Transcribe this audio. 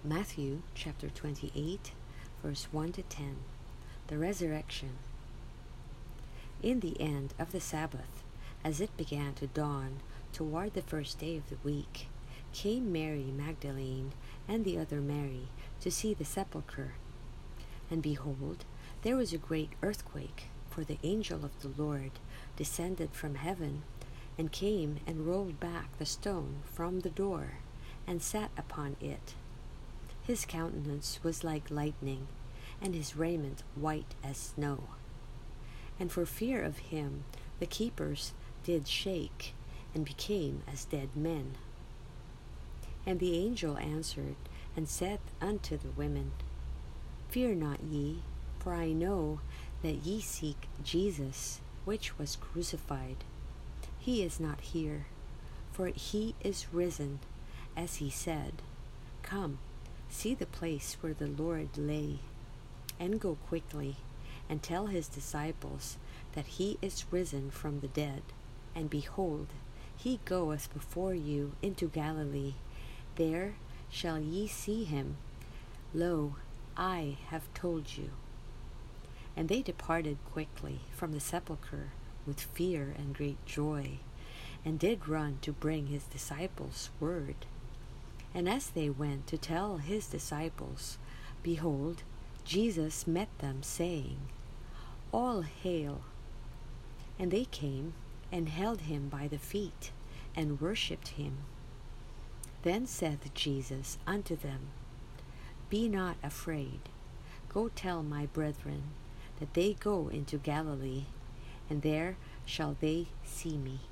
Matthew chapter 28, verse 1 to 10. The resurrection. In the end of the Sabbath, as it began to dawn toward the first day of the week, came Mary Magdalene and the other Mary to see the sepulchre. And behold, there was a great earthquake, for the angel of the Lord descended from heaven, and came and rolled back the stone from the door, and sat upon it. His countenance was like lightning, and his raiment white as snow. And for fear of him the keepers did shake, and became as dead men. And the angel answered and said unto the women, Fear not ye, for I know that ye seek Jesus, which was crucified. He is not here, for he is risen, as he said. Come, see the place where the Lord lay, and go quickly, and tell his disciples that he is risen from the dead. And behold, he goeth before you into Galilee. There shall ye see him. Lo, I have told you. And they departed quickly from the sepulchre with fear and great joy, and did run to bring his disciples word. And as they went to tell his disciples, behold, Jesus met them, saying, All hail! And they came and held him by the feet, and worshipped him. Then said Jesus unto them, Be not afraid. Go tell my brethren that they go into Galilee, and there shall they see me.